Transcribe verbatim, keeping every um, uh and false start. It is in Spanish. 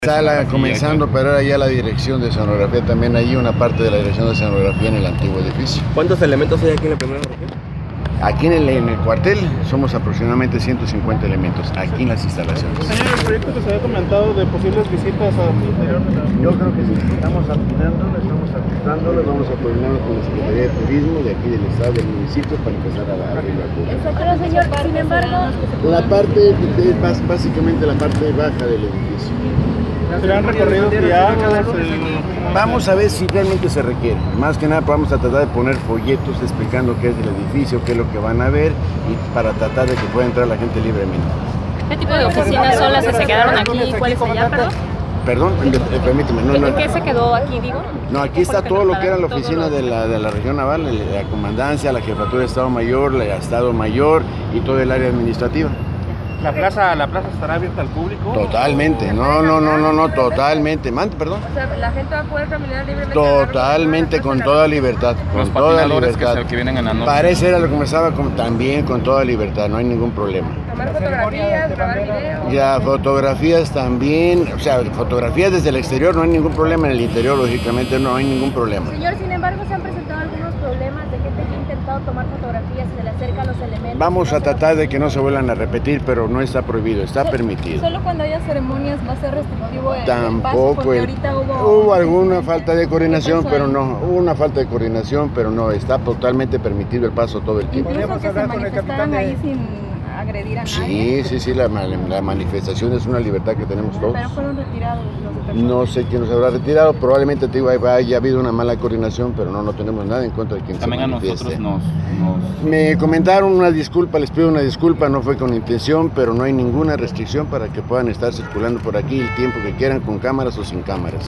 Está la, comenzando a operar ya la dirección de escenografía, también hay una parte de la dirección de escenografía en el antiguo edificio. ¿Cuántos elementos hay aquí en la primera región? Aquí en el, en el cuartel somos aproximadamente ciento cincuenta elementos, aquí en las instalaciones. Señor, el proyecto que se había comentado de posibles visitas al interior de la... Yo creo que sí, estamos afinándolo, estamos ajustándolo, vamos a coordinarnos con la Secretaría de Turismo de aquí del Estado, del municipio, para empezar a abrir la curva. Pero señor, sin embargo... La parte, de, básicamente la parte baja del edificio. ¿Serán recorridos guiados? Vamos a ver si realmente se requiere. Más que nada vamos a tratar de poner folletos explicando qué es el edificio, qué es lo que van a ver y para tratar de que pueda entrar la gente libremente. ¿Qué tipo de oficinas son las que se quedaron aquí? ¿Cuáles allá, perdón? Perdón, eh, permíteme. No, ¿En no, qué se quedó aquí, digo? No, aquí está todo lo que era la oficina de la, de la región naval, la comandancia, la jefatura de Estado Mayor, el Estado Mayor y todo el área administrativa. ¿La plaza, la plaza estará abierta al público? Totalmente, no, no, no, no, no, totalmente. Mande, perdón. O sea, la gente va a poder caminar libremente. Totalmente, con toda libertad, con Los toda patinadores libertad. que, se, que vienen en la noche. Parece era lo que comenzaba con, también con toda libertad, no hay ningún problema. Tomar fotografías, grabar videos. Ya, fotografías también, o sea, fotografías desde el exterior, no hay ningún problema, en el interior lógicamente no hay ningún problema. Señor, sin embargo, se han presentado algunos problemas de gente que ha intentado tomar fotografías y se le acercan los elementos. Vamos a tratar de que no se vuelvan a repetir, pero no está prohibido, está permitido. Solo cuando haya ceremonias va a ser restrictivo el Tampoco, paso, porque el- ahorita hubo... hubo alguna falta de coordinación, ¿Qué pasó pero ahí? no, hubo una falta de coordinación, pero no, está totalmente permitido el paso todo el tiempo. Incluso que se manifestaran ahí sin agredir a nadie. Sí, sí, sí, la, ma- la manifestación es una libertad que tenemos todos. Pero fueron retirados los de personas. No sé quién nos habrá retirado, probablemente te digo, haya haya habido una mala coordinación, pero no, no tenemos nada en contra de quien También se a manifieste. nosotros nos, nos... Me comentaron una disculpa, les pido una disculpa, no fue con intención, pero no hay ninguna restricción para que puedan estar circulando por aquí el tiempo que quieran, con cámaras o sin cámaras.